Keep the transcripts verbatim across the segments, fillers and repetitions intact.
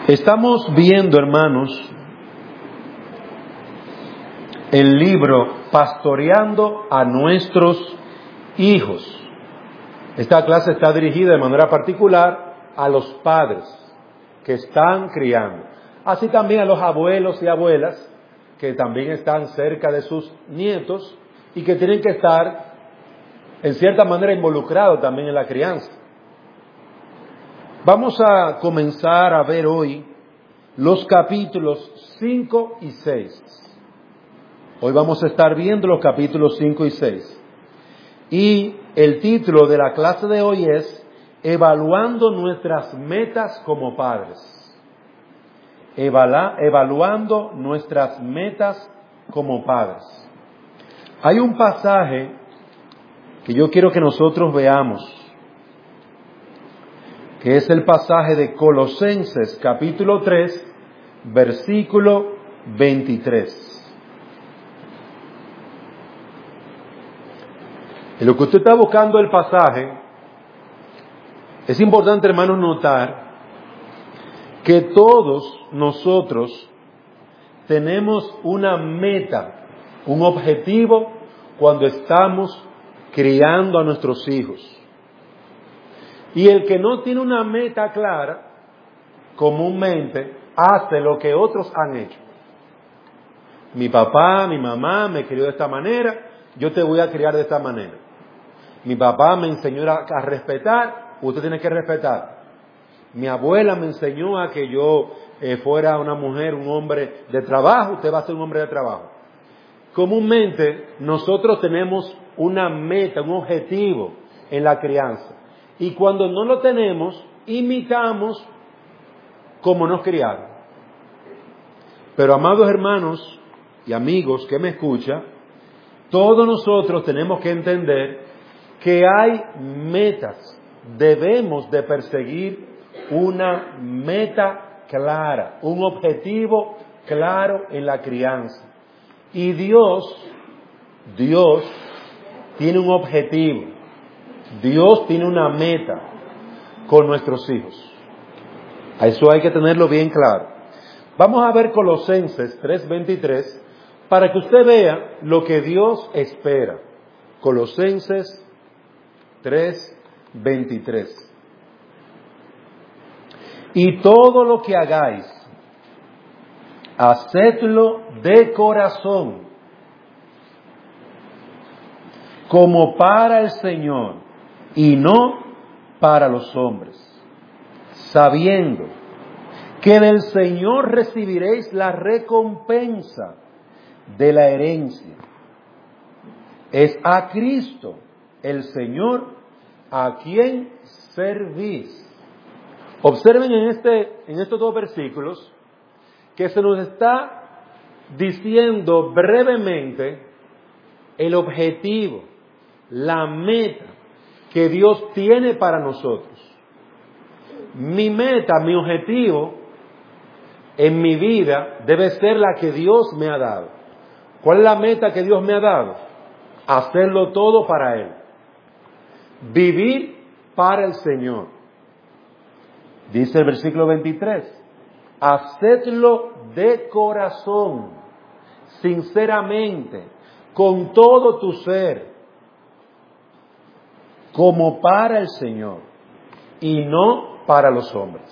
Estamos viendo, hermanos, el libro Pastoreando a nuestros hijos. Esta clase está dirigida de manera particular a los padres que están criando, así también a los abuelos y abuelas que también están cerca de sus nietos y que tienen que estar en cierta manera involucrados también en la crianza. Vamos a comenzar a ver hoy los capítulos cinco y seis. Hoy vamos a estar viendo los capítulos cinco y seis. Y el título de la clase de hoy es Evaluando nuestras metas como padres. Evala, evaluando nuestras metas como padres. Hay un pasaje que yo quiero que nosotros veamos, que es el pasaje de Colosenses capítulo tres, versículo veintitrés. En lo que usted está buscando el pasaje, es importante, hermanos, notar que todos nosotros tenemos una meta, un objetivo cuando estamos criando a nuestros hijos. Y el que no tiene una meta clara, comúnmente hace lo que otros han hecho. Mi papá, mi mamá me crió de esta manera, yo te voy a criar de esta manera. Mi papá me enseñó a, a respetar, usted tiene que respetar. Mi abuela me enseñó a que yo eh, fuera una mujer, un hombre de trabajo, usted va a ser un hombre de trabajo. Comúnmente nosotros tenemos una meta, un objetivo en la crianza. Y cuando no lo tenemos, imitamos como nos criaron. Pero, amados hermanos y amigos que me escuchan, todos nosotros tenemos que entender que hay metas. Debemos de perseguir una meta clara, un objetivo claro en la crianza. Y Dios, Dios tiene un objetivo. Dios tiene una meta con nuestros hijos. A eso hay que tenerlo bien claro. Vamos a ver Colosenses tres veintitrés para que usted vea lo que Dios espera. Colosenses tres veintitrés. Y todo lo que hagáis, hacedlo de corazón, como para el Señor y no para los hombres, sabiendo que del Señor recibiréis la recompensa de la herencia. Es a Cristo, el Señor, a quien servís. Observen en, este, en estos dos versículos que se nos está diciendo brevemente el objetivo, la meta que Dios tiene para nosotros. Mi meta, mi objetivo en mi vida debe ser la que Dios me ha dado. ¿Cuál es la meta que Dios me ha dado? Hacerlo todo para Él. Vivir para el Señor. Dice el versículo veintitrés, hacedlo de corazón, sinceramente, con todo tu ser, como para el Señor y no para los hombres.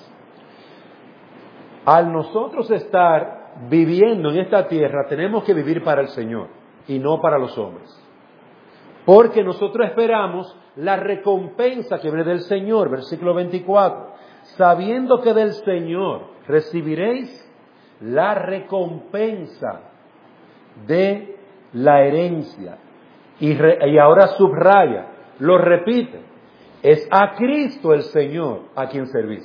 Al nosotros estar viviendo en esta tierra, tenemos que vivir para el Señor y no para los hombres. Porque nosotros esperamos la recompensa que viene del Señor, versículo veinticuatro. Sabiendo que del Señor recibiréis la recompensa de la herencia. Y, re, y ahora subraya, lo repite, es a Cristo el Señor a quien servís.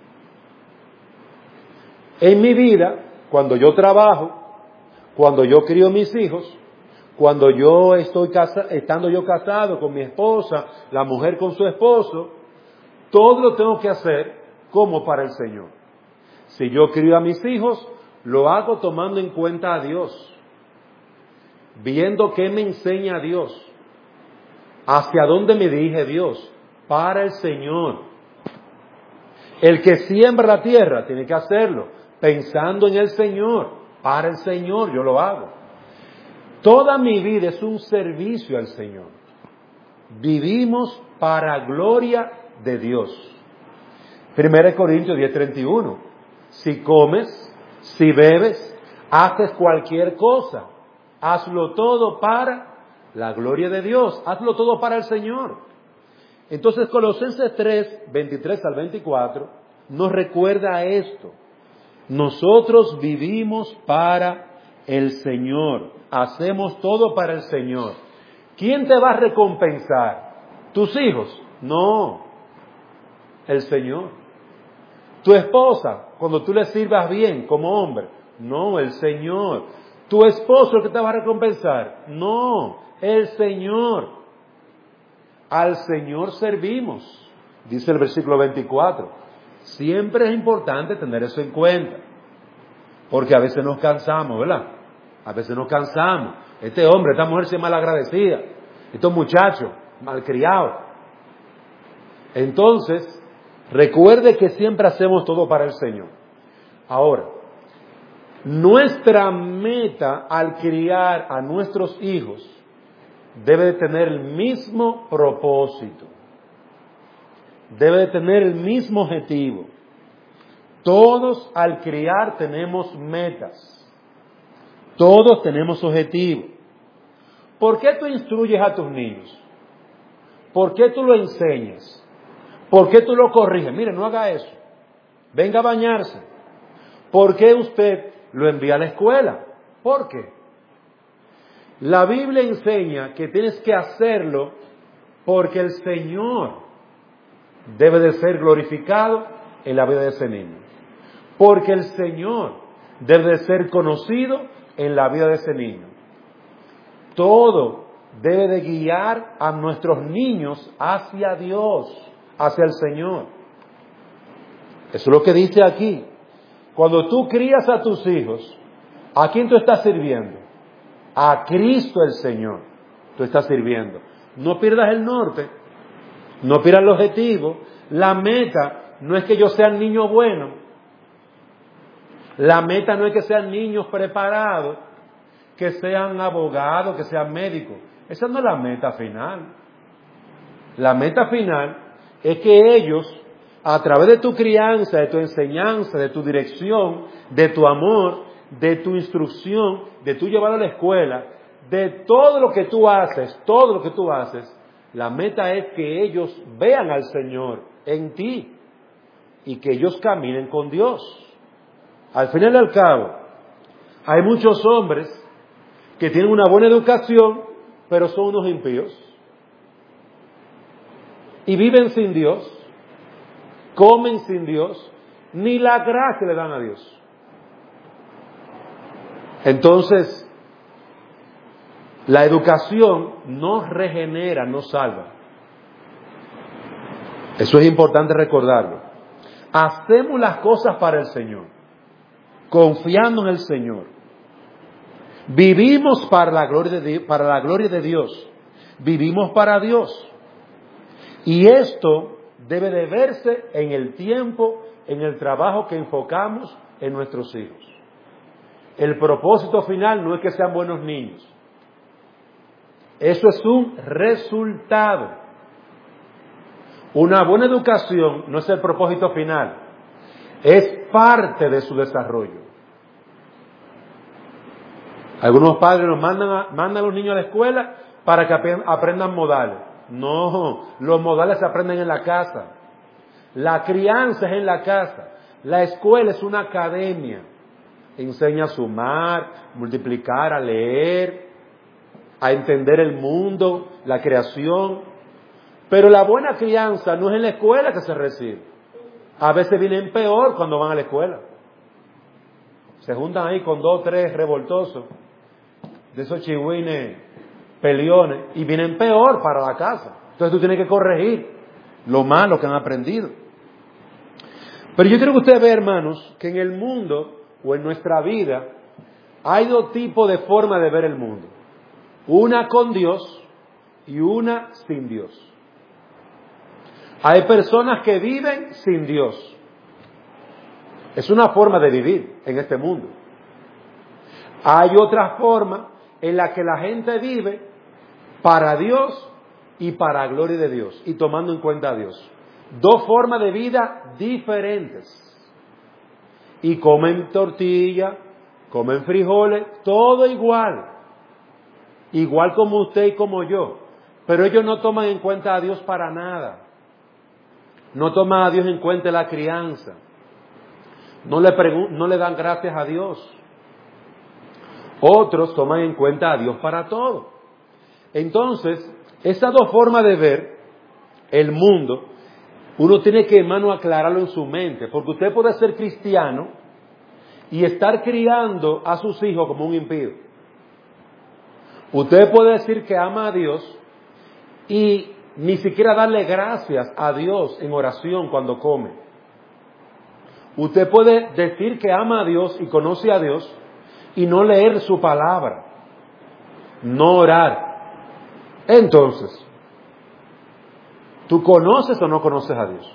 En mi vida, cuando yo trabajo, cuando yo crío mis hijos, cuando yo estoy casa, estando yo casado con mi esposa, la mujer con su esposo, todo lo tengo que hacer como para el Señor. Si yo crío a mis hijos, lo hago tomando en cuenta a Dios, viendo qué me enseña Dios, hacia dónde me dirige Dios, para el Señor. El que siembra la tierra tiene que hacerlo pensando en el Señor. Para el Señor yo lo hago. Toda mi vida es un servicio al Señor. Vivimos para gloria de Dios. Primera Corintios diez treinta y uno. Si comes, si bebes, haces cualquier cosa, hazlo todo para la gloria de Dios, hazlo todo para el Señor. Entonces Colosenses tres, veintitrés al veinticuatro nos recuerda esto. Nosotros vivimos para el Señor, hacemos todo para el Señor. ¿Quién te va a recompensar? ¿Tus hijos? No, el Señor. ¿Tu esposa, cuando tú le sirvas bien como hombre? No, el Señor. ¿Tu esposo el que te va a recompensar? No, el Señor. Al Señor servimos, dice el versículo veinticuatro. Siempre es importante tener eso en cuenta, porque a veces nos cansamos, ¿verdad? A veces nos cansamos. Este hombre, esta mujer se es malagradecida, estos muchachos, malcriados. Entonces, recuerde que siempre hacemos todo para el Señor. Ahora, nuestra meta al criar a nuestros hijos debe de tener el mismo propósito. Debe de tener el mismo objetivo. Todos al criar tenemos metas. Todos tenemos objetivos. ¿Por qué tú instruyes a tus niños? ¿Por qué tú lo enseñas? ¿Por qué tú lo corriges? Mire, no haga eso. Venga a bañarse. ¿Por qué usted lo envía a la escuela? ¿Por qué? La Biblia enseña que tienes que hacerlo porque el Señor debe de ser glorificado en la vida de ese niño. Porque el Señor debe de ser conocido en la vida de ese niño. Todo debe de guiar a nuestros niños hacia Dios, hacia el Señor. Eso es lo que dice aquí. Cuando tú crías a tus hijos, ¿a quién tú estás sirviendo? A Cristo el Señor. Tú estás sirviendo. No pierdas el norte, no pierdas el objetivo. La meta no es que ellos sean niños buenos. La meta no es que sean niños preparados, que sean abogados, que sean médicos. Esa no es la meta final. La meta final es que ellos, a través de tu crianza, de tu enseñanza, de tu dirección, de tu amor, de tu instrucción, de tu llevarlo a la escuela, de todo lo que tú haces, todo lo que tú haces, la meta es que ellos vean al Señor en ti y que ellos caminen con Dios. Al final y al cabo, hay muchos hombres que tienen una buena educación, pero son unos impíos. Y viven sin Dios, comen sin Dios, ni la gracia le dan a Dios. Entonces, la educación no regenera, no salva. Eso es importante recordarlo. Hacemos las cosas para el Señor, confiando en el Señor. Vivimos para la gloria de, para la gloria de Dios. Vivimos para Dios. Y esto debe de verse en el tiempo, en el trabajo que enfocamos en nuestros hijos. El propósito final no es que sean buenos niños. Eso es un resultado. Una buena educación no es el propósito final, es parte de su desarrollo. Algunos padres nos mandan a, mandan a los niños a la escuela para que aprendan modales. No, los modales se aprenden en la casa. La crianza es en la casa. La escuela es una academia. Enseña a sumar, multiplicar, a leer, a entender el mundo, la creación. Pero la buena crianza no es en la escuela que se recibe. A veces vienen peor cuando van a la escuela. Se juntan ahí con dos o tres revoltosos, de esos chihuines, peleones, y vienen peor para la casa. Entonces tú tienes que corregir lo malo que han aprendido. Pero yo quiero que usted vea, hermanos, que en el mundo o en nuestra vida hay dos tipos de forma de ver el mundo. Una con Dios y una sin Dios. Hay personas que viven sin Dios. Es una forma de vivir en este mundo. Hay otra forma en la que la gente vive para Dios y para la gloria de Dios, y tomando en cuenta a Dios. Dos formas de vida diferentes. Y comen tortilla, comen frijoles, todo igual. Igual como usted y como yo. Pero ellos no toman en cuenta a Dios para nada. No toman a Dios en cuenta en la crianza. No le, pregun- no le dan gracias a Dios. Otros toman en cuenta a Dios para todo. Entonces, esas dos formas de ver el mundo, uno tiene que, hermano, aclararlo en su mente. Porque usted puede ser cristiano y estar criando a sus hijos como un impío. Usted puede decir que ama a Dios y ni siquiera darle gracias a Dios en oración cuando come. Usted puede decir que ama a Dios y conoce a Dios y no leer su palabra, no orar. Entonces, ¿tú conoces o no conoces a Dios?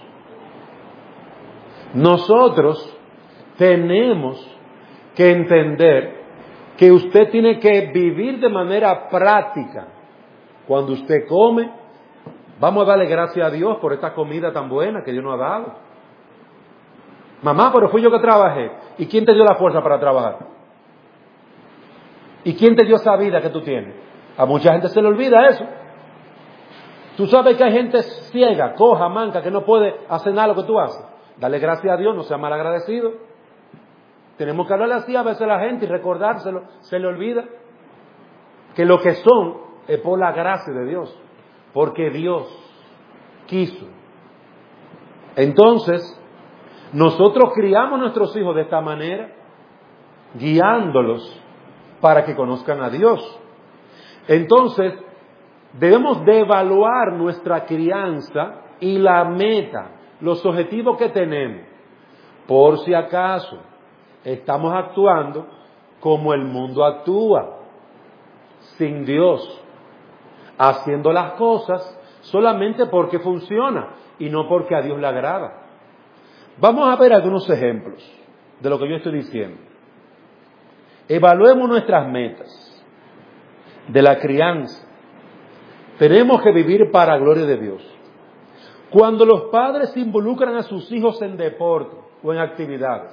Nosotros tenemos que entender que usted tiene que vivir de manera práctica. Cuando usted come, vamos a darle gracias a Dios por esta comida tan buena que Dios nos ha dado. Mamá, pero fui yo que trabajé. ¿Y quién te dio la fuerza para trabajar? ¿Y quién te dio esa vida que tú tienes? A mucha gente se le olvida eso. Tú sabes que hay gente ciega, coja, manca, que no puede hacer nada lo que tú haces. Dale gracias a Dios, no sea mal agradecido. Tenemos que hablarle así a veces a la gente y recordárselo. Se le olvida que lo que son es por la gracia de Dios. Porque Dios quiso. Entonces, nosotros criamos a nuestros hijos de esta manera, guiándolos para que conozcan a Dios. Entonces, debemos de evaluar nuestra crianza y la meta, los objetivos que tenemos. Por si acaso estamos actuando como el mundo actúa, sin Dios, haciendo las cosas solamente porque funciona y no porque a Dios le agrada. Vamos a ver algunos ejemplos de lo que yo estoy diciendo. Evaluemos nuestras metas de la crianza. Tenemos que vivir para la gloria de Dios. Cuando los padres involucran a sus hijos en deporte o en actividades,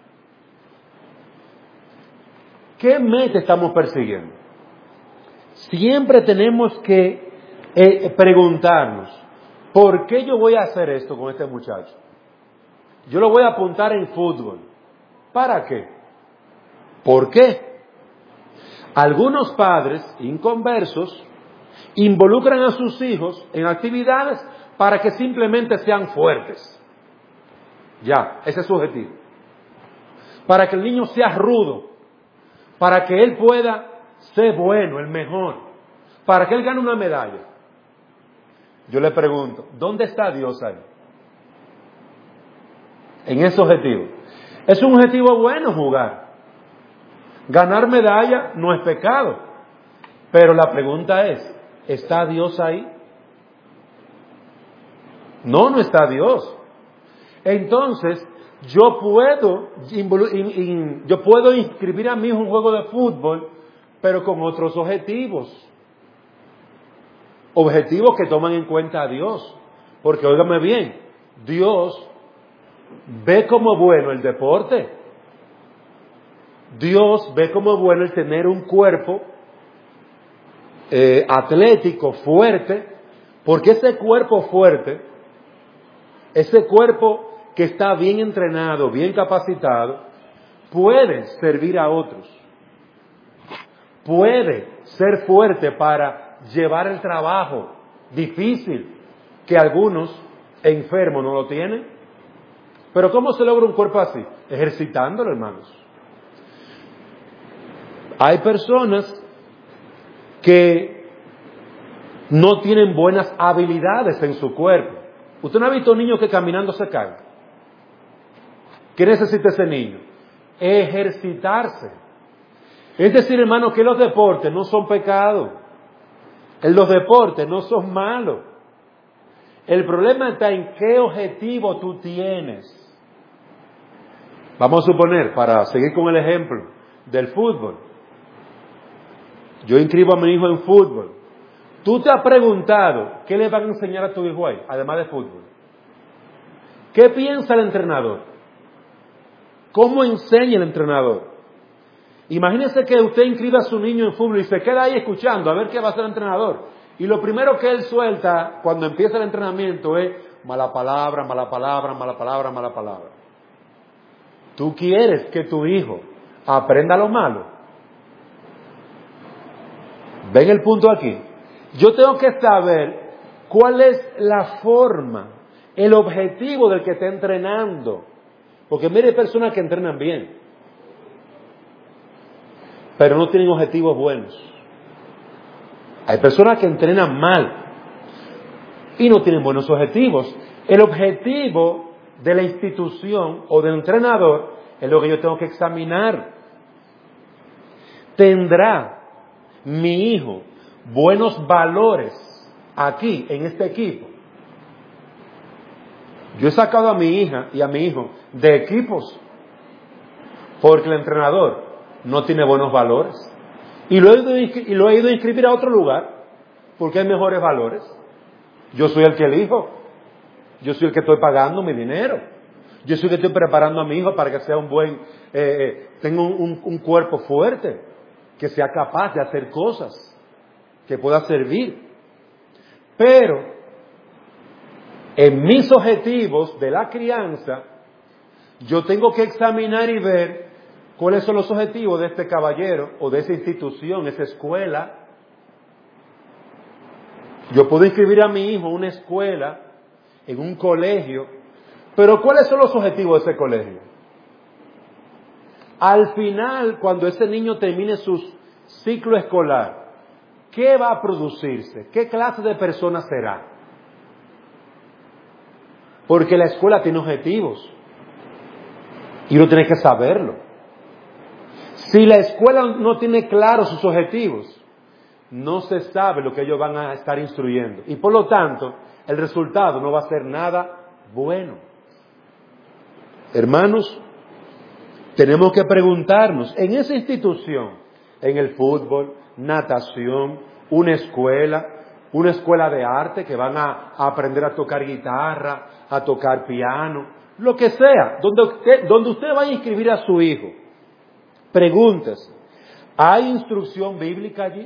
¿qué meta estamos persiguiendo? Siempre tenemos que eh, preguntarnos, ¿por qué yo voy a hacer esto con este muchacho? Yo lo voy a apuntar en fútbol. ¿Para qué? ¿Por qué? Algunos padres inconversos involucran a sus hijos en actividades para que simplemente sean fuertes. Ya, ese es su objetivo. Para que el niño sea rudo, para que él pueda ser bueno, el mejor, para que él gane una medalla. Yo le pregunto, ¿dónde está Dios ahí? En ese objetivo. Es un objetivo bueno jugar. Ganar medalla no es pecado. Pero la pregunta es, ¿está Dios ahí? No, no está Dios. Entonces, yo puedo, yo puedo inscribir a mi hijo en un juego de fútbol, pero con otros objetivos. Objetivos que toman en cuenta a Dios. Porque, óigame bien, Dios ve como bueno el deporte. Dios ve como bueno el tener un cuerpo eh, atlético, fuerte, porque ese cuerpo fuerte, ese cuerpo que está bien entrenado, bien capacitado, puede servir a otros. Puede ser fuerte para llevar el trabajo difícil que algunos enfermos no lo tienen. Pero ¿cómo se logra un cuerpo así? Ejercitándolo, hermanos. Hay personas que no tienen buenas habilidades en su cuerpo. ¿Usted no ha visto niños que caminando se caen? ¿Qué necesita ese niño? Ejercitarse. Es decir, hermano, que los deportes no son pecados. Los deportes no son malos. El problema está en qué objetivo tú tienes. Vamos a suponer, para seguir con el ejemplo del fútbol, yo inscribo a mi hijo en fútbol. ¿Tú te has preguntado qué le van a enseñar a tu hijo ahí, además de fútbol? ¿Qué piensa el entrenador? ¿Cómo enseña el entrenador? Imagínese que usted inscribe a su niño en fútbol y se queda ahí escuchando a ver qué va a hacer el entrenador. Y lo primero que él suelta cuando empieza el entrenamiento es mala palabra, mala palabra, mala palabra, mala palabra. ¿Tú quieres que tu hijo aprenda lo malo? ¿Ven el punto aquí? Yo tengo que saber cuál es la forma, el objetivo del que está entrenando. Porque mire, hay personas que entrenan bien, pero no tienen objetivos buenos. Hay personas que entrenan mal y no tienen buenos objetivos. El objetivo de la institución o del entrenador es lo que yo tengo que examinar. ¿Tendrá mi hijo buenos valores aquí, en este equipo? Yo he sacado a mi hija y a mi hijo de equipos porque el entrenador no tiene buenos valores. Y lo he ido, y lo he ido a inscribir a otro lugar porque hay mejores valores. Yo soy el que elijo. Yo soy el que estoy pagando mi dinero. Yo soy el que estoy preparando a mi hijo para que sea un buen, eh, tenga un, un, un cuerpo fuerte, que sea capaz de hacer cosas, que pueda servir. Pero en mis objetivos de la crianza, yo tengo que examinar y ver cuáles son los objetivos de este caballero o de esa institución, esa escuela. Yo puedo inscribir a mi hijo en una escuela, en un colegio, pero ¿cuáles son los objetivos de ese colegio? Al final, cuando ese niño termine su ciclo escolar, ¿qué va a producirse? ¿Qué clase de persona será? Porque la escuela tiene objetivos y uno tiene que saberlo. Si la escuela no tiene claros sus objetivos, no se sabe lo que ellos van a estar instruyendo. Y por lo tanto, el resultado no va a ser nada bueno. Hermanos, tenemos que preguntarnos, en esa institución, en el fútbol, natación, una escuela, una escuela de arte que van a, a aprender a tocar guitarra, a tocar piano, lo que sea, donde usted, donde usted vaya a inscribir a su hijo, pregúntese, ¿hay instrucción bíblica allí?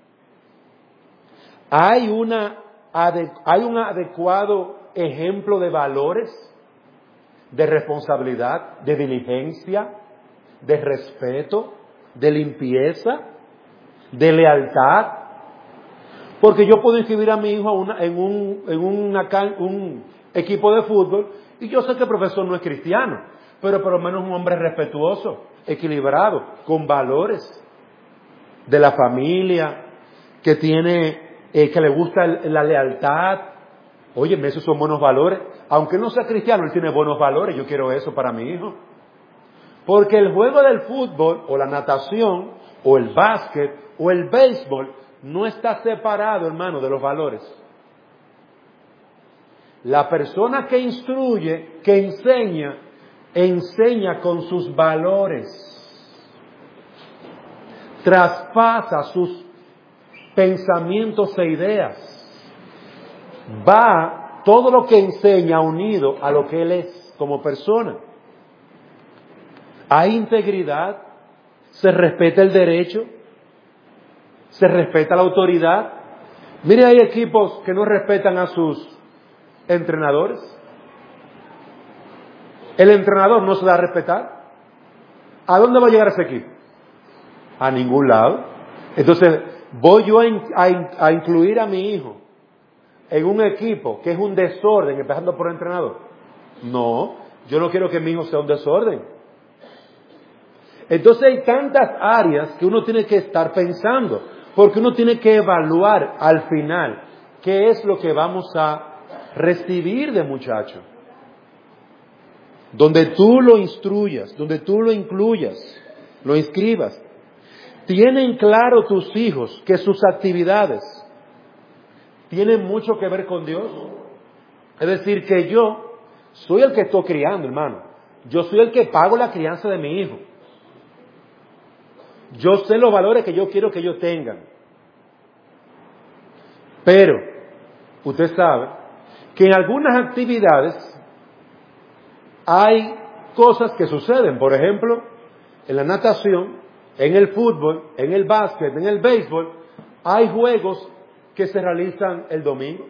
¿Hay, una, ¿Hay un adecuado ejemplo de valores, de responsabilidad, de diligencia, de respeto, de limpieza, de lealtad? Porque yo puedo inscribir a mi hijo una, en, un, en una, un equipo de fútbol y yo sé que el profesor no es cristiano, pero por lo menos un hombre respetuoso, equilibrado, con valores de la familia, que tiene, eh, que le gusta la lealtad. Oye, esos son buenos valores. Aunque no sea cristiano, él tiene buenos valores. Yo quiero eso para mi hijo. Porque el juego del fútbol, o la natación, o el básquet, o el béisbol, no está separado, hermano, de los valores. La persona que instruye, que enseña, enseña con sus valores. Traspasa sus pensamientos e ideas. Va todo lo que enseña unido a lo que él es como persona. Hay integridad, se respeta el derecho, se respeta la autoridad. Mire, hay equipos que no respetan a sus entrenadores. El entrenador no se da a respetar. ¿A dónde va a llegar ese equipo? A ningún lado. Entonces, ¿voy yo a, in, a, a incluir a mi hijo en un equipo que es un desorden, empezando por el entrenador? No, yo no quiero que mi hijo sea un desorden. Entonces hay tantas áreas que uno tiene que estar pensando, porque uno tiene que evaluar al final qué es lo que vamos a recibir de muchacho. Donde tú lo instruyas, donde tú lo incluyas, lo inscribas. ¿Tienen claro tus hijos que sus actividades tienen mucho que ver con Dios? Es decir, que yo soy el que estoy criando, hermano. Yo soy el que pago la crianza de mi hijo. Yo sé los valores que yo quiero que ellos tengan. Pero, usted sabe que en algunas actividades hay cosas que suceden. Por ejemplo, en la natación, en el fútbol, en el básquet, en el béisbol, hay juegos que se realizan el domingo.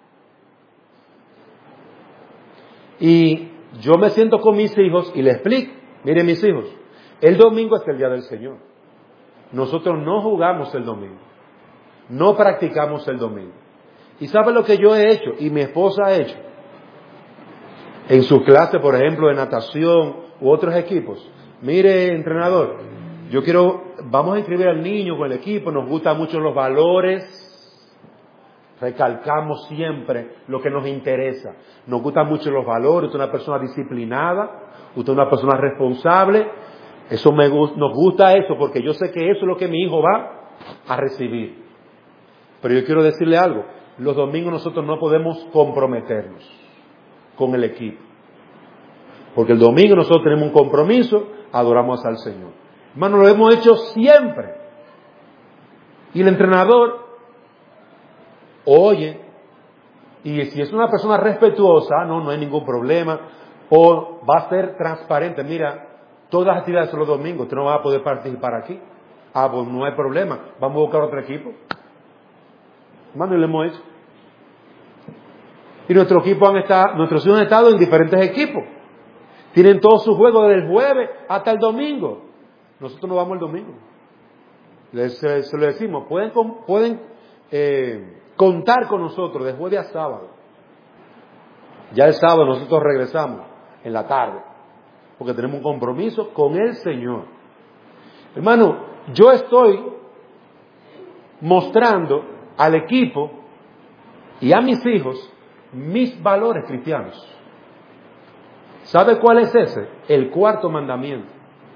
Y yo me siento con mis hijos y les explico, miren mis hijos, el domingo es el día del Señor. Nosotros no jugamos el domingo, no practicamos el domingo. ¿Y sabe lo que yo he hecho? Y mi esposa ha hecho. En su clase, por ejemplo, de natación u otros equipos. Mire, entrenador, yo quiero, vamos a inscribir al niño con el equipo, nos gustan mucho los valores, recalcamos siempre lo que nos interesa. Nos gustan mucho los valores, usted es una persona disciplinada, usted es una persona responsable. Eso me gusta, nos gusta eso porque yo sé que eso es lo que mi hijo va a recibir. Pero yo quiero decirle algo, los domingos nosotros no podemos comprometernos con el equipo. Porque el domingo nosotros tenemos un compromiso, adoramos al Señor. Hermano, lo hemos hecho siempre. Y el entrenador oye, y si es una persona respetuosa, no, no hay ningún problema, o va a ser transparente. Mira, todas las actividades son los domingos, usted no va a poder participar aquí. Ah, pues no hay problema, vamos a buscar otro equipo. Hermano, y lo hemos hecho. Y nuestro equipo han estado, nuestros hijos han estado en diferentes equipos. Tienen todos sus juegos desde el jueves hasta el domingo. Nosotros no vamos el domingo. Les, se, se lo decimos, pueden, pueden eh, contar con nosotros de jueves a sábado. Ya el sábado nosotros regresamos en la tarde, porque tenemos un compromiso con el Señor. Hermano, yo estoy mostrando al equipo y a mis hijos mis valores cristianos. ¿Sabe cuál es ese? El cuarto mandamiento.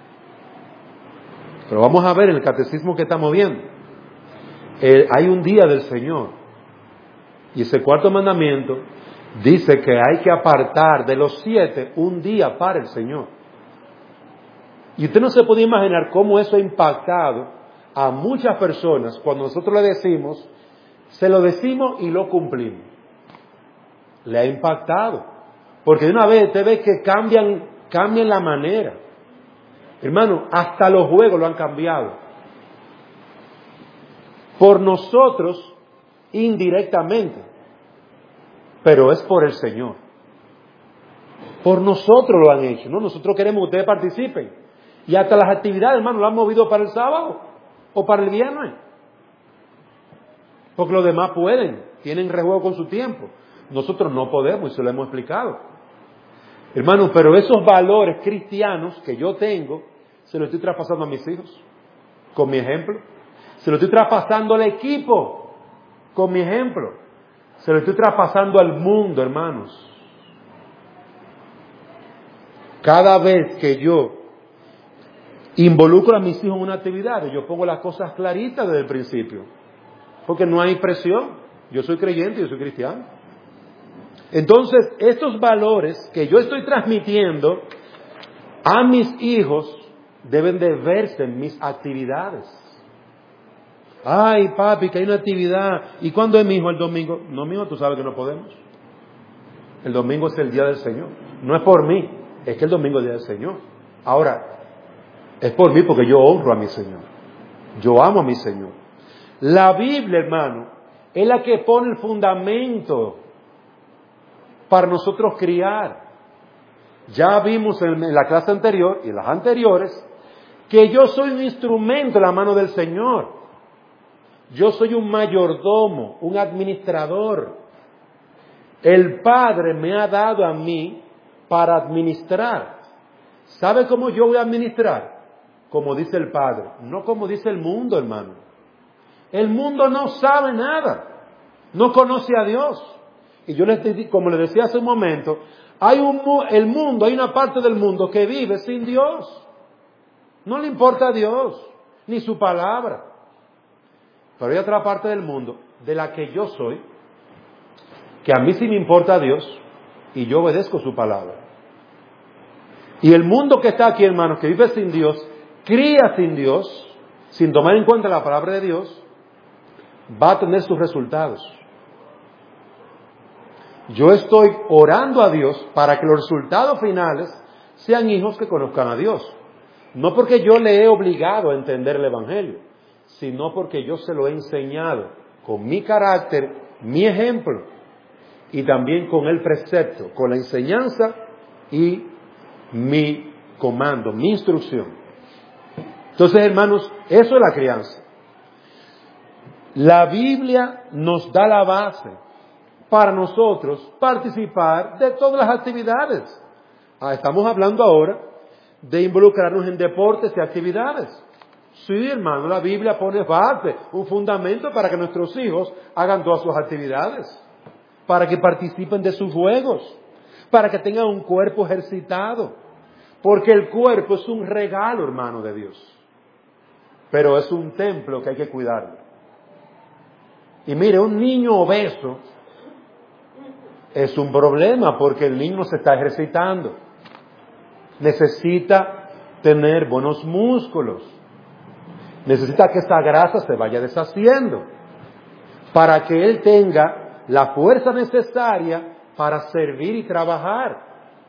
Pero vamos a ver en el catecismo que estamos viendo. Eh, hay un día del Señor. Y ese cuarto mandamiento dice que hay que apartar de los siete un día para el Señor. Y usted no se puede imaginar cómo eso ha impactado a muchas personas cuando nosotros le decimos, se lo decimos y lo cumplimos. Le ha impactado. Porque de una vez usted ve que cambian, cambian la manera. Hermano, hasta los juegos lo han cambiado. Por nosotros, indirectamente. Pero es por el Señor. Por nosotros lo han hecho, ¿no? Nosotros queremos que ustedes participen. Y hasta las actividades, hermano, lo han movido para el sábado o para el viernes. Porque los demás pueden, tienen rejuego con su tiempo. Nosotros no podemos, y se lo hemos explicado. Hermano, pero esos valores cristianos que yo tengo, se los estoy traspasando a mis hijos, con mi ejemplo. Se lo estoy traspasando al equipo, con mi ejemplo. Se lo estoy traspasando al mundo, hermanos. Cada vez que yo involucro a mis hijos en una actividad, yo pongo las cosas claritas desde el principio. Porque no hay presión. Yo soy creyente, yo soy cristiano. Entonces, estos valores que yo estoy transmitiendo a mis hijos deben de verse en mis actividades. Ay, papi, que hay una actividad. ¿Y cuándo es mi hijo? El domingo. No, mi hijo, tú sabes que no podemos. El domingo es el día del Señor. No es por mí, es que el domingo es el día del Señor. Ahora, es por mí porque yo honro a mi Señor. Yo amo a mi Señor. La Biblia, hermano, es la que pone el fundamento para nosotros criar. Ya vimos en la clase anterior y en las anteriores que yo soy un instrumento en la mano del Señor. Yo soy un mayordomo, un administrador. El Padre me ha dado a mí para administrar. ¿Sabe cómo yo voy a administrar? Como dice el Padre, no como dice el mundo, hermano. El mundo no sabe nada, no conoce a Dios. Y yo les dije, como les decía hace un momento, hay un el mundo, hay una parte del mundo que vive sin Dios. No le importa a Dios, ni su palabra. Pero hay otra parte del mundo, de la que yo soy, que a mí sí me importa a Dios, y yo obedezco su palabra. Y el mundo que está aquí, hermanos, que vive sin Dios, cría sin Dios, sin tomar en cuenta la palabra de Dios, va a tener sus resultados. Yo estoy orando a Dios para que los resultados finales sean hijos que conozcan a Dios. No porque yo le he obligado a entender el Evangelio, sino porque yo se lo he enseñado con mi carácter, mi ejemplo y también con el precepto, con la enseñanza y mi comando, mi instrucción. Entonces, hermanos, eso es la crianza. La Biblia nos da la base para nosotros participar de todas las actividades. Ah, estamos hablando ahora de involucrarnos en deportes y actividades. Sí, hermano, la Biblia pone base, un fundamento para que nuestros hijos hagan todas sus actividades, para que participen de sus juegos, para que tengan un cuerpo ejercitado, porque el cuerpo es un regalo, hermano, de Dios, pero es un templo que hay que cuidarlo. Y mire, un niño obeso es un problema porque el niño se está ejercitando. Necesita tener buenos músculos. Necesita que esa grasa se vaya deshaciendo para que él tenga la fuerza necesaria para servir y trabajar.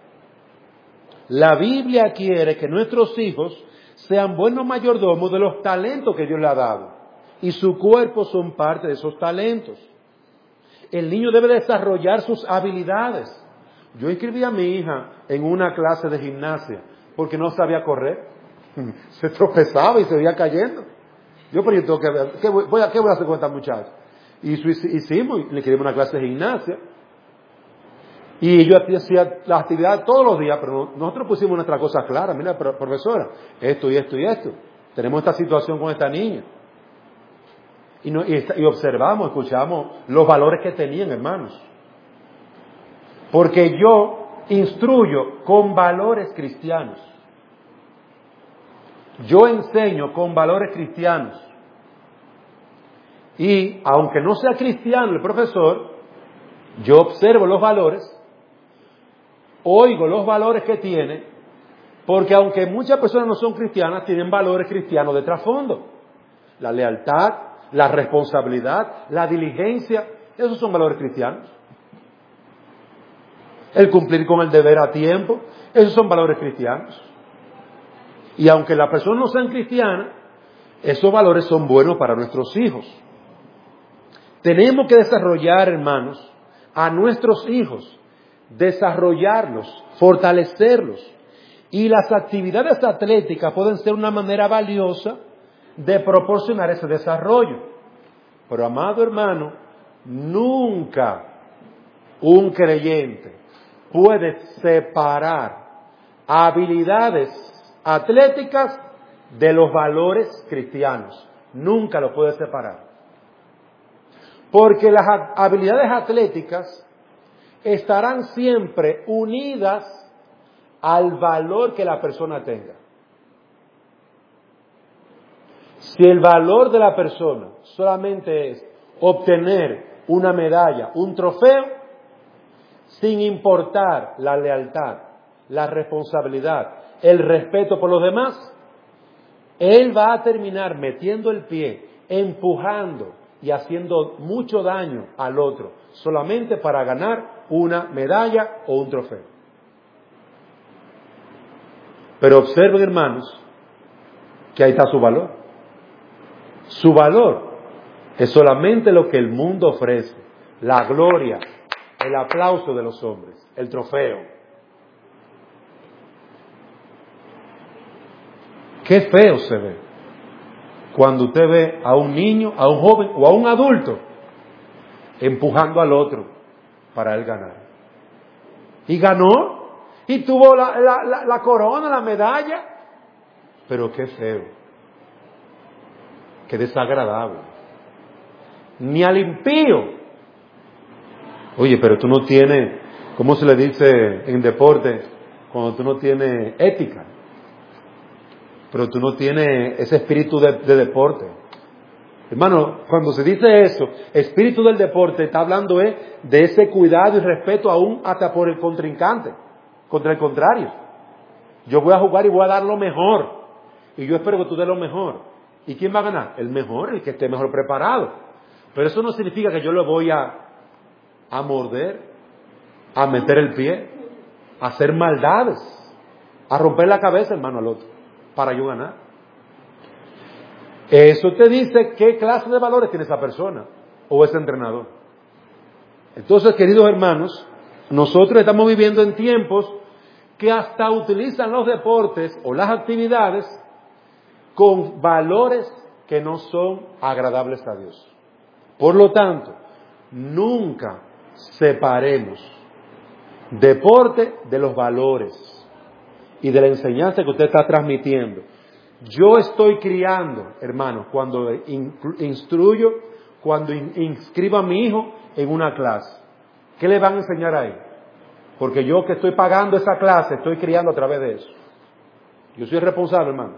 La Biblia quiere que nuestros hijos sean buenos mayordomos de los talentos que Dios le ha dado. Y su cuerpo son parte de esos talentos. El niño debe desarrollar sus habilidades. Yo inscribí a mi hija en una clase de gimnasia porque no sabía correr. Se tropezaba y se veía cayendo. Yo, pero yo tengo que ver, ¿qué voy, voy a, ¿qué voy a hacer con esta muchacha? Y hicimos, le inscribimos una clase de gimnasia. Y yo hacía la actividad todos los días, pero nosotros pusimos nuestra cosa clara. Mira, profesora, esto y esto y esto. Tenemos esta situación con esta niña. Y, no, y, y observamos, escuchamos los valores que tenían, hermanos. Porque yo instruyo con valores cristianos. Yo enseño con valores cristianos. Y aunque no sea cristiano el profesor, yo observo los valores, oigo los valores que tiene, porque aunque muchas personas no son cristianas, tienen valores cristianos de trasfondo. La lealtad, la responsabilidad, la diligencia, esos son valores cristianos. El cumplir con el deber a tiempo, esos son valores cristianos. Y aunque las personas no sean cristianas, esos valores son buenos para nuestros hijos. Tenemos que desarrollar, hermanos, a nuestros hijos, desarrollarlos, fortalecerlos. Y las actividades atléticas pueden ser una manera valiosa de proporcionar ese desarrollo. Pero, amado hermano, nunca un creyente puede separar habilidades atléticas de los valores cristianos. Nunca lo puede separar. Porque las habilidades atléticas estarán siempre unidas al valor que la persona tenga. Si el valor de la persona solamente es obtener una medalla, un trofeo, sin importar la lealtad, la responsabilidad, el respeto por los demás, él va a terminar metiendo el pie, empujando y haciendo mucho daño al otro, solamente para ganar una medalla o un trofeo. Pero observen, hermanos, que ahí está su valor. Su valor es solamente lo que el mundo ofrece, la gloria, el aplauso de los hombres, el trofeo. Qué feo se ve cuando usted ve a un niño, a un joven o a un adulto empujando al otro para él ganar. Y ganó, y tuvo la, la, la, la corona, la medalla. Pero qué feo, qué desagradable. Ni al impío. Oye, pero tú no tienes, ¿cómo se le dice en deporte? Cuando tú no tienes ética. Pero tú no tienes ese espíritu de, de deporte. Hermano, cuando se dice eso, espíritu del deporte, está hablando eh, de ese cuidado y respeto aún hasta por el contrincante, contra el contrario. Yo voy a jugar y voy a dar lo mejor. Y yo espero que tú des lo mejor. ¿Y quién va a ganar? El mejor, el que esté mejor preparado. Pero eso no significa que yo le voy a, a morder, a meter el pie, a hacer maldades, a romper la cabeza, hermano, al otro, para yo ganar. Eso te dice qué clase de valores tiene esa persona o ese entrenador. Entonces, queridos hermanos, nosotros estamos viviendo en tiempos que hasta utilizan los deportes o las actividades con valores que no son agradables a Dios. Por lo tanto, nunca separemos deporte de los valores y de la enseñanza que usted está transmitiendo. Yo estoy criando, hermanos, cuando instruyo, cuando inscribo a mi hijo en una clase. ¿Qué le van a enseñar ahí? Porque yo que estoy pagando esa clase, estoy criando a través de eso. Yo soy responsable, hermano.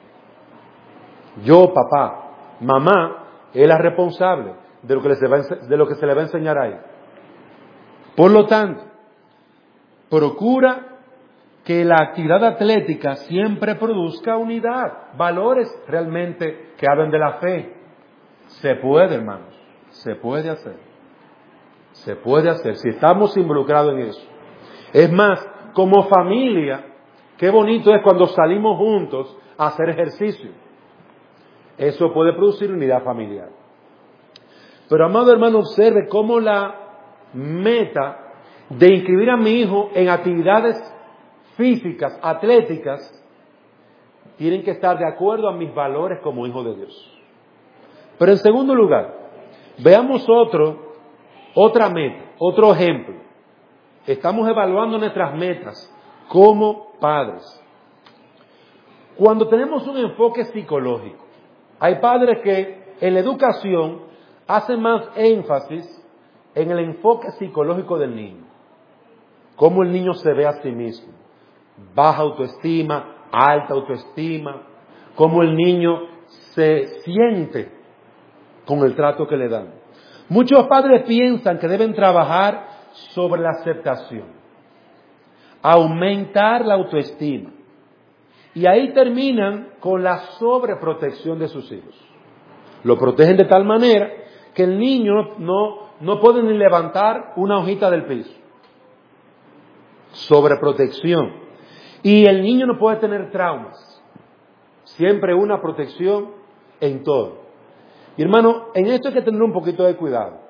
Yo, papá, mamá, es la responsable de lo que se va a, de lo que se le va a enseñar ahí. Por lo tanto, procura que la actividad atlética siempre produzca unidad, valores realmente que hablen de la fe. Se puede, hermanos, se puede hacer. Se puede hacer si estamos involucrados en eso. Es más, como familia, qué bonito es cuando salimos juntos a hacer ejercicio. Eso puede producir unidad familiar. Pero, amado hermano, observe cómo la meta de inscribir a mi hijo en actividades físicas, atléticas, tienen que estar de acuerdo a mis valores como hijo de Dios. Pero en segundo lugar, veamos otro, otra meta, otro ejemplo. Estamos evaluando nuestras metas como padres. Cuando tenemos un enfoque psicológico, hay padres que en la educación hacen más énfasis en el enfoque psicológico del niño. Cómo el niño se ve a sí mismo. Baja autoestima, alta autoestima. Cómo el niño se siente con el trato que le dan. Muchos padres piensan que deben trabajar sobre la aceptación, aumentar la autoestima. Y ahí terminan con la sobreprotección de sus hijos. Lo protegen de tal manera que el niño no, no puede ni levantar una hojita del piso. Sobreprotección. Y el niño no puede tener traumas. Siempre una protección en todo. Y hermano, en esto hay que tener un poquito de cuidado.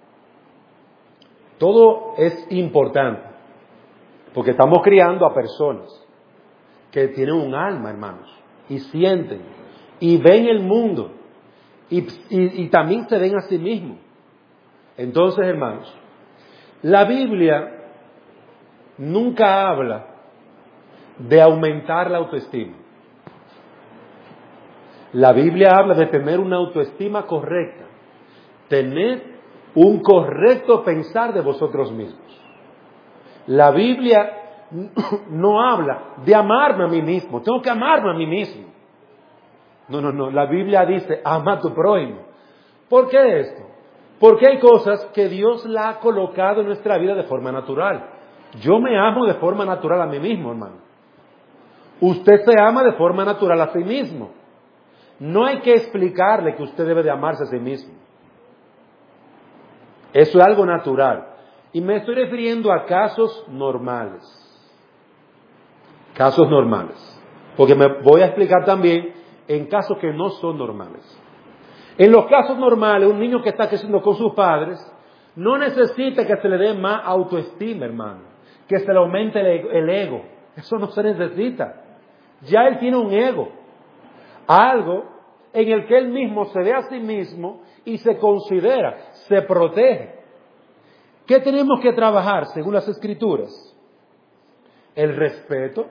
Todo es importante. Porque estamos criando a personas que tienen un alma, hermanos, y sienten, y ven el mundo, y, y, y también se ven a sí mismos. Entonces, hermanos, la Biblia nunca habla de aumentar la autoestima. La Biblia habla de tener una autoestima correcta, tener un correcto pensar de vosotros mismos. La Biblia no habla de amarme a mí mismo. Tengo que amarme a mí mismo. No, no, no. La Biblia dice, ama a tu prójimo. ¿Por qué esto? Porque hay cosas que Dios la ha colocado en nuestra vida de forma natural. Yo me amo de forma natural a mí mismo, hermano. Usted se ama de forma natural a sí mismo. No hay que explicarle que usted debe de amarse a sí mismo. Eso es algo natural. Y me estoy refiriendo a casos normales. Casos normales. Porque me voy a explicar también en casos que no son normales. En los casos normales, un niño que está creciendo con sus padres no necesita que se le dé más autoestima, hermano. Que se le aumente el ego. Eso no se necesita. Ya él tiene un ego. Algo en el que él mismo se ve a sí mismo y se considera, se protege. ¿Qué tenemos que trabajar según las Escrituras? El respeto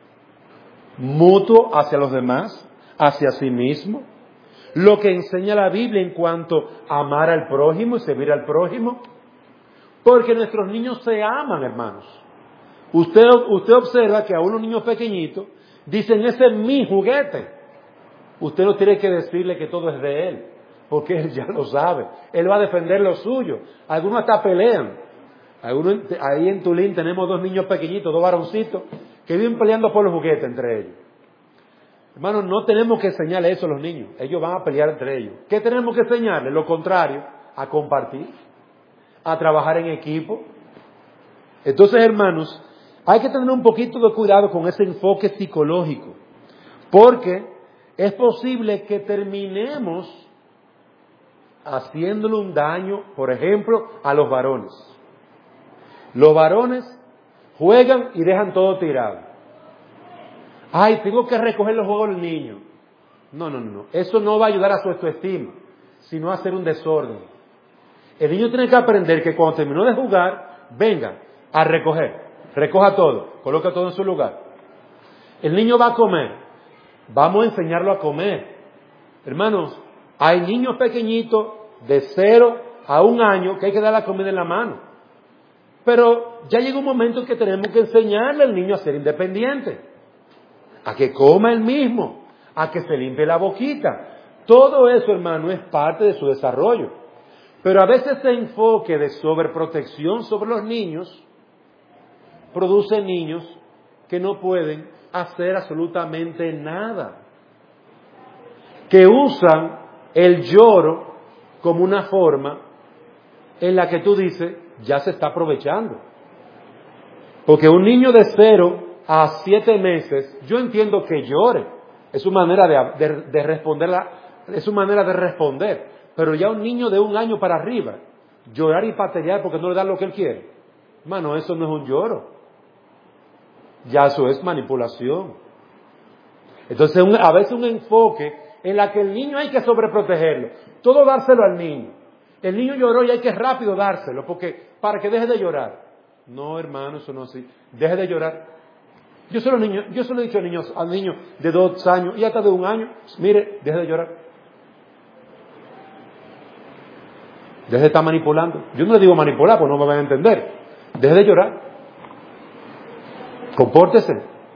mutuo hacia los demás, hacia sí mismo. Lo que enseña la Biblia en cuanto a amar al prójimo y servir al prójimo. Porque nuestros niños se aman, hermanos. Usted, usted observa que a unos niños pequeñitos dicen, ese es mi juguete. Usted no tiene que decirle que todo es de él. Porque él ya lo sabe. Él va a defender lo suyo. Algunos hasta pelean. Algunos, ahí en Tulín tenemos dos niños pequeñitos, dos varoncitos, que viven peleando por los juguetes entre ellos. Hermanos, no tenemos que enseñarle eso a los niños. Ellos van a pelear entre ellos. ¿Qué tenemos que enseñarles? Lo contrario, a compartir, a trabajar en equipo. Entonces, hermanos, hay que tener un poquito de cuidado con ese enfoque psicológico, porque es posible que terminemos haciéndole un daño, por ejemplo, a los varones. Los varones juegan y dejan todo tirado. Ay, tengo que recoger los juegos del niño. No, no, no. Eso no va a ayudar a su autoestima, sino a hacer un desorden. El niño tiene que aprender que cuando terminó de jugar, venga a recoger. Recoja todo, coloca todo en su lugar. El niño va a comer. Vamos a enseñarlo a comer. Hermanos, hay niños pequeñitos de cero a un año que hay que dar la comida en la mano. Pero ya llega un momento en que tenemos que enseñarle al niño a ser independiente, a que coma él mismo, a que se limpie la boquita. Todo eso, hermano, es parte de su desarrollo. Pero a veces ese enfoque de sobreprotección sobre los niños produce niños que no pueden hacer absolutamente nada, que usan el lloro como una forma en la que tú dices, ya se está aprovechando. Porque un niño de cero a siete meses, yo entiendo que llore, es su manera de, de, de responder, la, es su manera de responder. Pero ya un niño de un año para arriba, llorar y patear porque no le dan lo que él quiere, hermano, eso no es un lloro. Ya eso es manipulación. Entonces, un, a veces un enfoque en la que el niño hay que sobreprotegerlo, todo dárselo al niño. El niño lloró y hay que rápido dárselo, porque para que deje de llorar. No, hermano, eso no es así. Deje de llorar. Yo solo niño, yo solo he dicho a niños, al niño de dos años y hasta de un año, mire, deje de llorar. Deje de estar manipulando. Yo no le digo manipular, pues no me van a entender. Deje de llorar. Compórtese.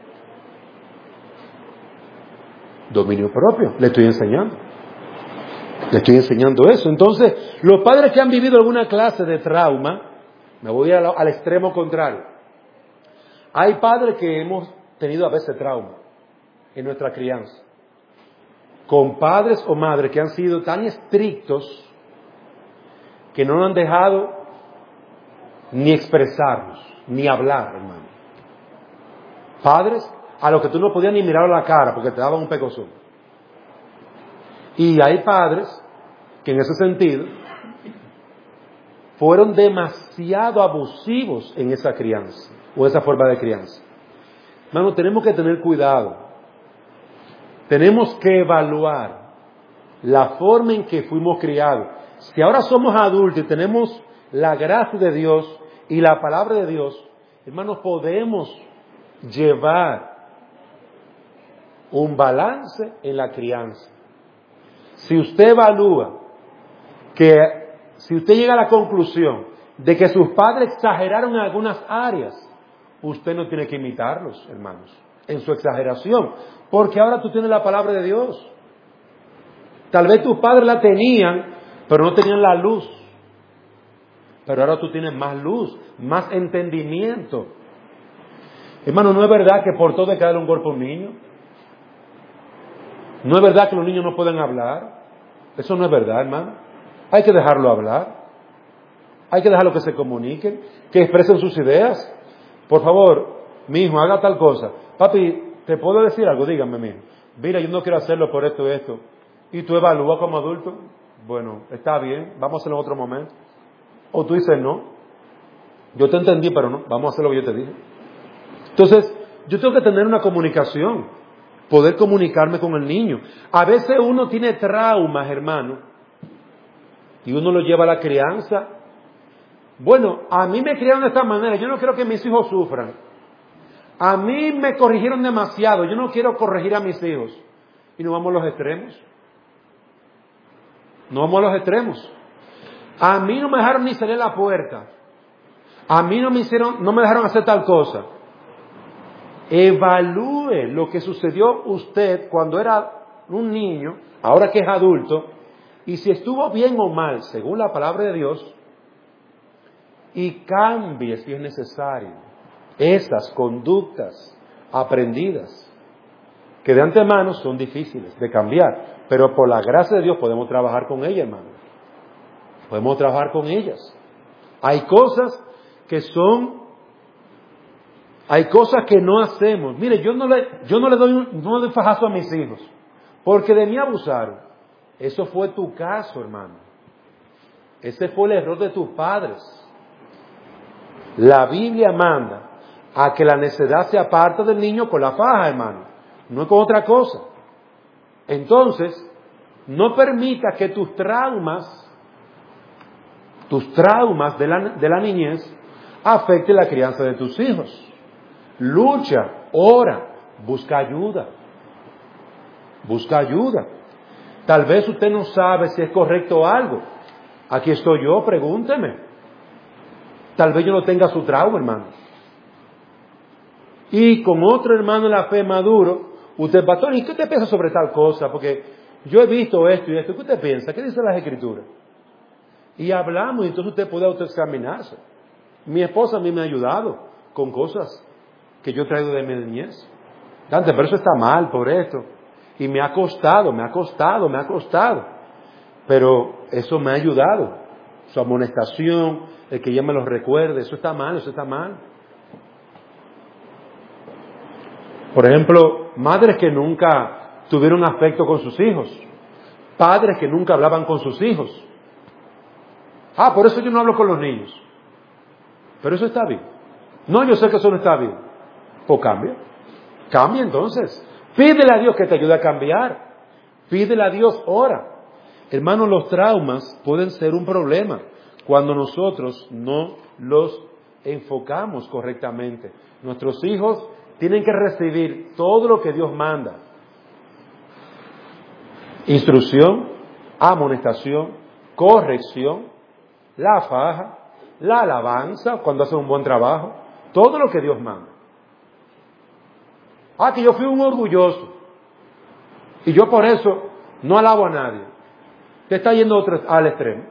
Dominio propio. Le estoy enseñando. Le estoy enseñando eso. Entonces, los padres que han vivido alguna clase de trauma, me voy al, al extremo contrario. Hay padres que hemos tenido a veces trauma en nuestra crianza. Con padres o madres que han sido tan estrictos que no nos han dejado ni expresarnos, ni hablar, hermano. Padres a los que tú no podías ni mirar a la cara porque te daban un pecozón. Y hay padres que en ese sentido fueron demasiado abusivos en esa crianza o esa forma de crianza. Hermano, tenemos que tener cuidado. Tenemos que evaluar la forma en que fuimos criados. Si ahora somos adultos y tenemos la gracia de Dios y la palabra de Dios, hermanos, podemos llevar un balance en la crianza. Si usted evalúa que, si usted llega a la conclusión de que sus padres exageraron en algunas áreas, usted no tiene que imitarlos, hermanos, en su exageración, porque ahora tú tienes la palabra de Dios. Tal vez tus padres la tenían, pero no tenían la luz. Pero ahora tú tienes más luz, más entendimiento. Hermano, ¿no es verdad que por todo hay que darle un golpe a un niño? ¿No es verdad que los niños no pueden hablar? Eso no es verdad, hermano. Hay que dejarlo hablar. Hay que dejarlo que se comuniquen, que expresen sus ideas. Por favor, mi hijo, haga tal cosa. Papi, ¿te puedo decir algo? Dígame, mi hijo. Mira, yo no quiero hacerlo por esto y esto. ¿Y tú evalúas como adulto? Bueno, está bien, vamos a hacerlo en otro momento. O tú dices, no, yo te entendí, pero no, vamos a hacer lo que yo te dije. Entonces, yo tengo que tener una comunicación, poder comunicarme con el niño. A veces uno tiene traumas, hermano, y uno lo lleva a la crianza. Bueno, a mí me criaron de esta manera, yo no quiero que mis hijos sufran. A mí me corrigieron demasiado, yo no quiero corregir a mis hijos. Y nos vamos a los extremos. No vamos a los extremos. A mí no me dejaron ni salir a la puerta. A mí no me hicieron, no me dejaron hacer tal cosa. Evalúe lo que sucedió usted cuando era un niño, ahora que es adulto, y si estuvo bien o mal, según la palabra de Dios, y cambie si es necesario esas conductas aprendidas, que de antemano son difíciles de cambiar, pero por la gracia de Dios podemos trabajar con ellas, hermano. Podemos trabajar con ellas. Hay cosas que son, hay cosas que no hacemos. Mire, yo no le, yo no le doy, un, no le doy fajazo a mis hijos, porque de mí abusaron. Eso fue tu caso, hermano. Ese fue el error de tus padres. La Biblia manda a que la necedad se aparta del niño con la faja, hermano, no con otra cosa. Entonces, no permita que tus traumas, tus traumas de la, de la niñez, afecten la crianza de tus hijos. Lucha, ora, busca ayuda. Busca ayuda. Tal vez usted no sabe si es correcto algo. Aquí estoy yo, pregúnteme. Tal vez yo no tenga su trauma, hermano. Y con otro hermano en la fe maduro, usted, pastor, ¿y qué usted piensa sobre tal cosa? Porque yo he visto esto y esto. ¿Qué usted piensa? ¿Qué dicen las Escrituras? Y hablamos, y entonces usted puede autoexaminarse. Mi esposa a mí me ha ayudado con cosas que yo he traído de mi niñez. Dante, pero eso está mal por esto. Y me ha costado, me ha costado, me ha costado. Pero eso me ha ayudado. Su amonestación, el que ella me lo recuerde, eso está mal, eso está mal. Por ejemplo, madres que nunca tuvieron afecto con sus hijos. Padres que nunca hablaban con sus hijos. Ah, por eso yo no hablo con los niños. Pero eso está bien. No, yo sé que eso no está bien. Pues cambia. Cambia entonces. Pídele a Dios que te ayude a cambiar. Pídele a Dios, ora. Hermanos, los traumas pueden ser un problema cuando nosotros no los enfocamos correctamente. Nuestros hijos tienen que recibir todo lo que Dios manda. Instrucción, amonestación, corrección, la faja, la alabanza cuando hacen un buen trabajo, todo lo que Dios manda. Ah, que yo fui un orgulloso y yo por eso no alabo a nadie. Te está yendo otro, al extremo.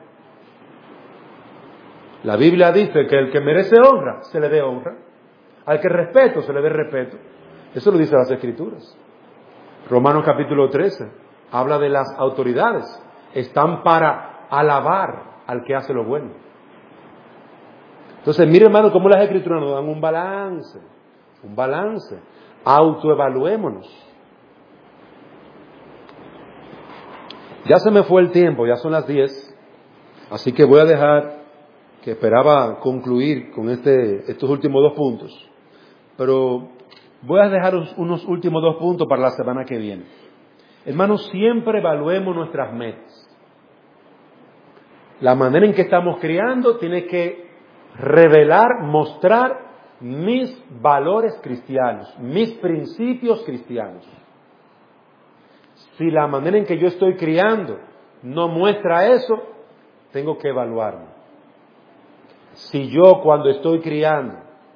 La Biblia dice que el que merece honra, se le dé honra. Al que respeto, se le dé respeto. Eso lo dice las Escrituras. Romanos capítulo trece habla de las autoridades. Están para alabar al que hace lo bueno. Entonces, mire, hermano, cómo las Escrituras nos dan un balance. Un balance. Autoevaluémonos. Ya se me fue el tiempo, ya son las diez. Así que voy a dejar, que esperaba concluir con este, estos últimos dos puntos. Pero voy a dejar unos últimos dos puntos para la semana que viene. Hermanos, siempre evaluemos nuestras metas. La manera en que estamos criando tiene que revelar, mostrar mis valores cristianos, mis principios cristianos. Si la manera en que yo estoy criando no muestra eso, tengo que evaluarme. Si yo cuando estoy criando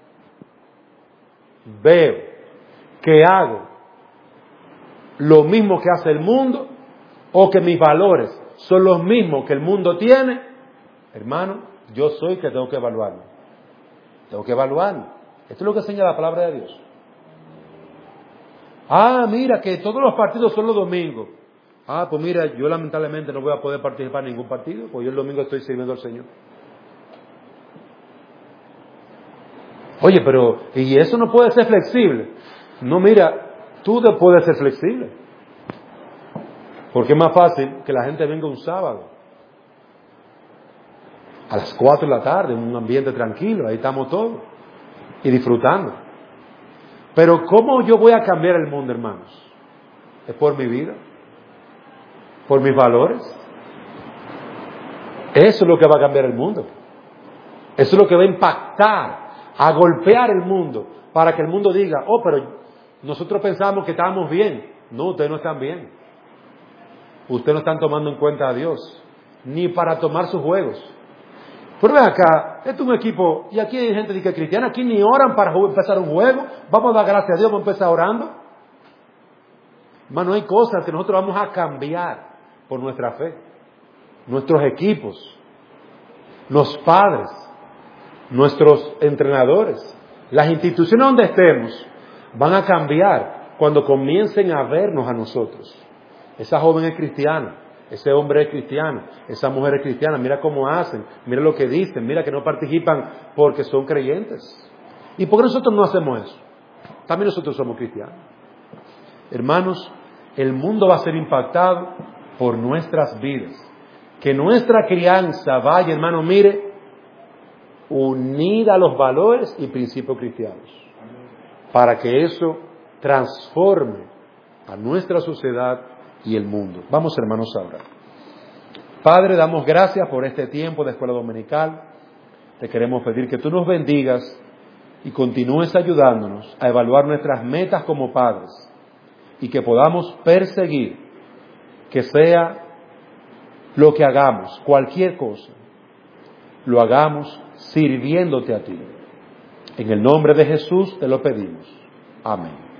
veo que hago lo mismo que hace el mundo, o que mis valores son los mismos que el mundo tiene, hermano, yo soy que tengo que evaluarme. Tengo que evaluarme. Esto es lo que enseña la palabra de Dios. Ah, mira, que todos los partidos son los domingos. Ah, pues mira, yo lamentablemente no voy a poder participar en ningún partido, porque yo el domingo estoy sirviendo al Señor. Oye, pero, ¿y eso no puede ser flexible? No, mira, tú puedes ser flexible. Porque es más fácil que la gente venga un sábado a las cuatro de la tarde, en un ambiente tranquilo, ahí estamos todos, y disfrutando. Pero ¿cómo yo voy a cambiar el mundo, hermanos? Es por mi vida, por mis valores. Eso es lo que va a cambiar el mundo. Eso es lo que va a impactar, a golpear el mundo, para que el mundo diga, oh, pero nosotros pensamos que estábamos bien. No, ustedes no están bien. Ustedes no están tomando en cuenta a Dios, ni para tomar sus juegos. Pero ven acá, esto es un equipo, y aquí hay gente que es cristiana, aquí ni oran para empezar un juego, vamos a dar gracias a Dios, vamos a empezar orando. Hermano, hay cosas que nosotros vamos a cambiar por nuestra fe. Nuestros equipos, los padres, nuestros entrenadores, las instituciones donde estemos, van a cambiar cuando comiencen a vernos a nosotros. Esa joven es cristiana, ese hombre es cristiano, esa mujer es cristiana, mira cómo hacen, mira lo que dicen, mira que no participan porque son creyentes. ¿Y por qué nosotros no hacemos eso? También nosotros somos cristianos. Hermanos, el mundo va a ser impactado por nuestras vidas. Que nuestra crianza vaya, hermano, mire, unida a los valores y principios cristianos, para que eso transforme a nuestra sociedad y el mundo. Vamos, hermanos, a orar. Padre, damos gracias por este tiempo de escuela dominical. Te queremos pedir que tú nos bendigas y continúes ayudándonos a evaluar nuestras metas como padres y que podamos perseguir que sea lo que hagamos, cualquier cosa, lo hagamos sirviéndote a ti. En el nombre de Jesús te lo pedimos. Amén.